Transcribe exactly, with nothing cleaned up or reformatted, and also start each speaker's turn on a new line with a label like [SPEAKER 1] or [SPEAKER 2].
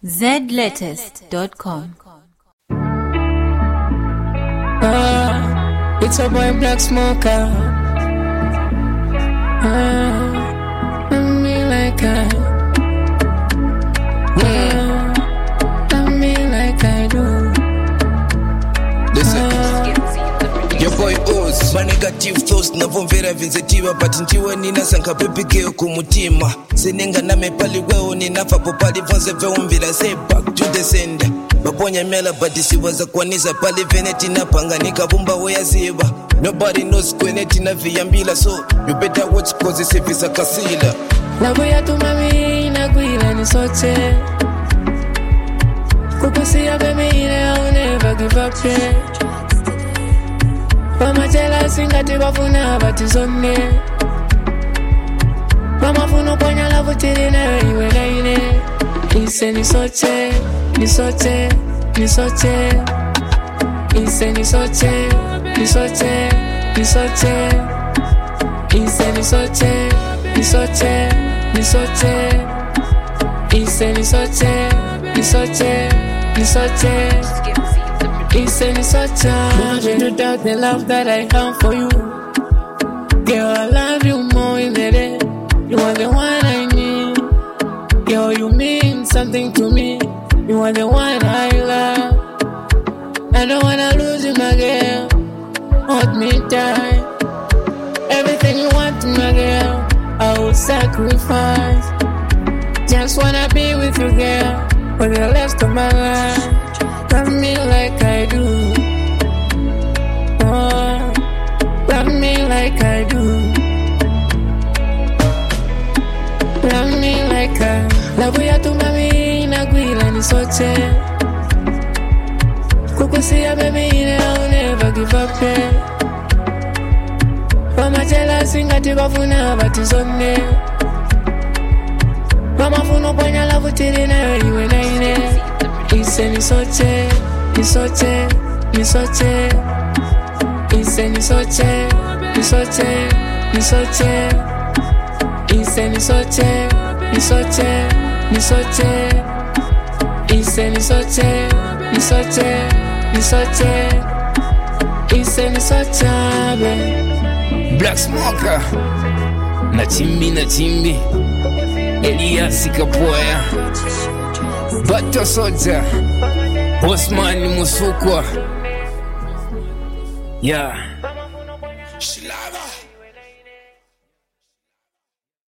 [SPEAKER 1] z latest dot com.
[SPEAKER 2] Uh, it's a boy Black Smoker. Uh, I mean like I, uh, I mean like I do.
[SPEAKER 3] Listen, uh, your boy Oz. My negative thoughts navomvera vinzetiva but ntiwe nina sanka pepike kumutima. Sinenga name pali wewe ninafa popali vonze veumvira say back to the sender. Baponya mela but siwaza kwaniza pali veneti na panga nikavumba weya ziba. Nobody knows kweneti na viyambila so you better watch cause it's if it's a kasila.
[SPEAKER 2] Labo ya tu mami inaguila ni sote. Kukusia bemine I'll never give up yet. Mama tela singati bafuna batizone. Mama funo ponya la vutiri na iwe naine. Ise ni sote, ni sote, ni sote. Ise ni sote, ni sote, ni sote. Ise ni sote, ni sote, ni sote. Ise ni sote, ni sote, ni sote. It's any such a to doubt the love that I have for you. Girl, I love you more in the day. You are the one I need. Girl, you mean something to me. You are the one I love. I don't wanna lose you, my girl. Hold me tight. Everything you want, my girl, I will sacrifice. Just wanna be with you, girl, for the rest of my life. Love me like I do. Oh, love me like I do. Love me like I. Love ya tu mami inaguila ni sote. Kukusia baby I'll never give up yet. Mama tela singati bafuna batizone. Mama funo ponya la vutiri na iwe naine. Ise ni sote, ni sote, ni sote. Ise ni sote, ni sote, ni sote. Ise ni sote, ni sote, ni sote. Ise ni sote, ni sote, ni sote. Ise ni sote, babe.
[SPEAKER 3] Black Smoker. Na chimbi na chimbi. Elias Kapoya. Bato Soja Osman Musukwa. Yeah.